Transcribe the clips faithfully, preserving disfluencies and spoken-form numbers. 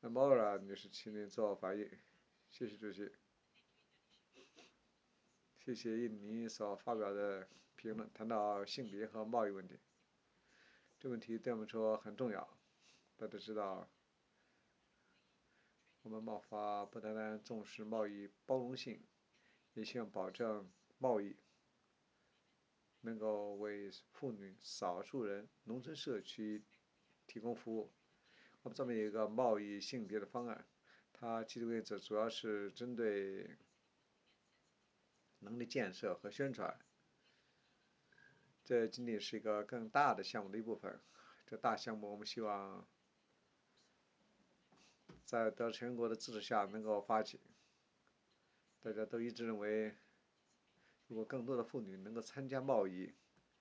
那莫尔女士，请您做翻译。谢谢主席。谢谢印尼所发表的评论，谈到性别和贸易问题，这问题对我们说很重要。大家知道，我们贸发不单单重视贸易包容性，也希望保证贸易能够为妇女、少数人、农村社区提供服务。我们这边有一个贸易性别的方案，它其中原则主要是针对能力建设和宣传，这仅仅是一个更大的项目的一部分。这大项目我们希望在得全国的支持下能够发起。大家都一致认为，如果更多的妇女能够参加贸易，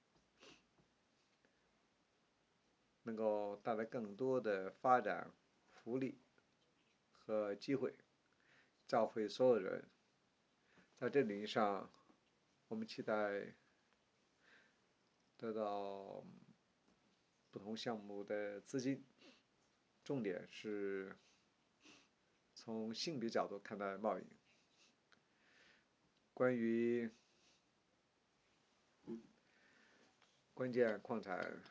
能够带来更多的发展、福利和机会，教会所有人。在这领域上，我们期待得到不同项目的资金，重点是从性别角度看待贸易。关于关键矿产，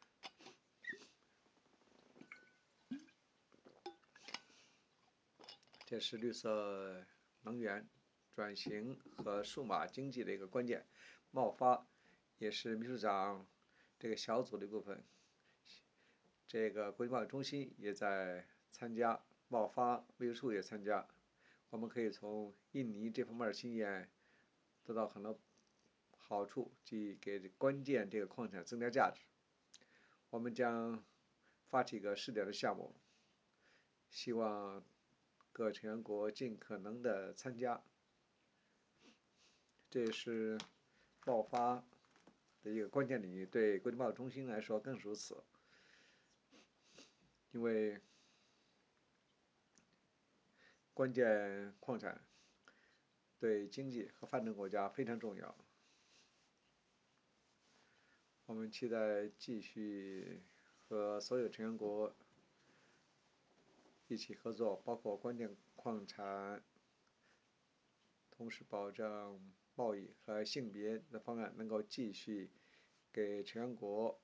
这是绿色能源转型和数码经济的一个关键。贸发也是秘书长这个小组的一部分。这个国际贸易中心也在参加，贸发秘书处也参加。我们可以从印尼这方面的经验得到很多好处，即给关键这个矿产增加价值。我们将发起一个试点的项目，希望各成员国尽可能的参加。这也是贸发的一个关键领域，对国际贸易中心来说更是如此。因为关键矿产对经济和发展国家非常重要。我们期待继续和所有成员国一起合作，包括关键矿产，同时保证贸易和性别的方案能够继续给成员国